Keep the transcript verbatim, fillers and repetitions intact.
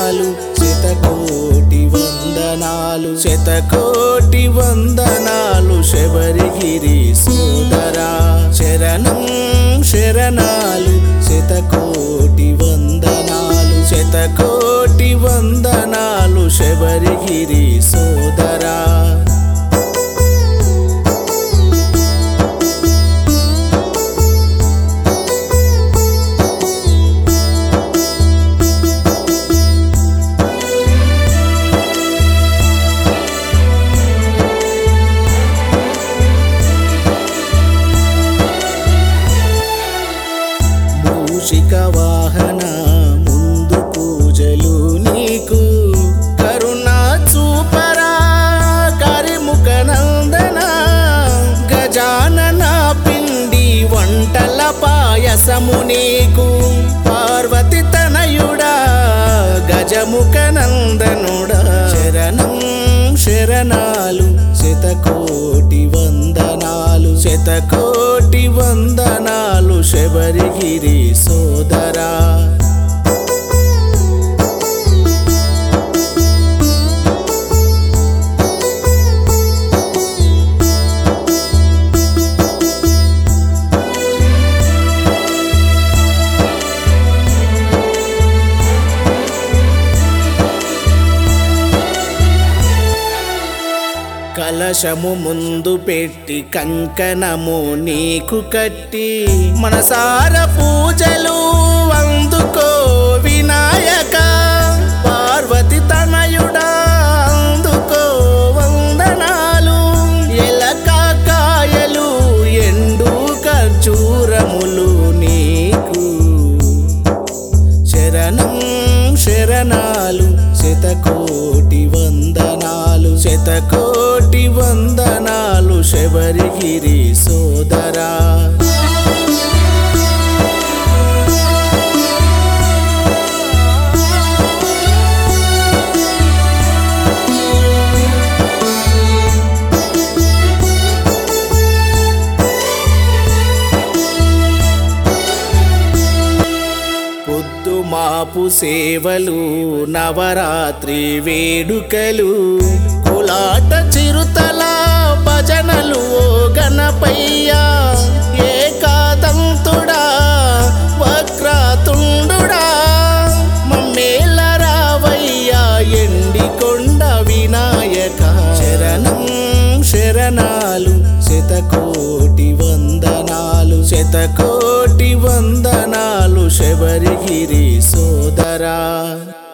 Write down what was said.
శరణాలు శతకోటి వందనాలు శతకోటి వందనాలు శబరిగిరి సోదరా శరణం శరణాలు శతకోటి వందనాలు శతకోటి వందనాలు శబరిగిరి సోదరా మూషిక వాహన ముందు పూజలు నీకు కరుణా చూపరా కరిముఖ నందన గజానన పిండి వంటల పాయసము నీకు పార్వతి తనయుడా గజముఖ నందనుడా శరణం శరణాలు శతకోటి వందనాలు శతకోటి వందనాలు శబరిగిరి సోదరా కలశము ముందు పెట్టి కంకణము నీకు కట్టి మనసార పూజలు అందుకో వినాయక పార్వతి తనయుడా అందుకో వందనాలు ఎలకాకాయలు ఎండు ఖర్జూరములు నీకు శరణం శరణాలు శతకోటి వందనాలు శతకోటి వందనాలు శబరిగిరి సోదరా పొద్దుమాపు సేవలు నవరాత్రి వేడుకలు కులాట చిరుతల భజనలు ఓ గణపయ్యా ఏకాదంతుడా వక్రతుండుడా మమ్మేల రావయ్యా ఎండికొండ వినాయక శరణం శరణాలు శతకోటి వందనాలు శతకోటి వందనాలు శబరిగిరి సోదరా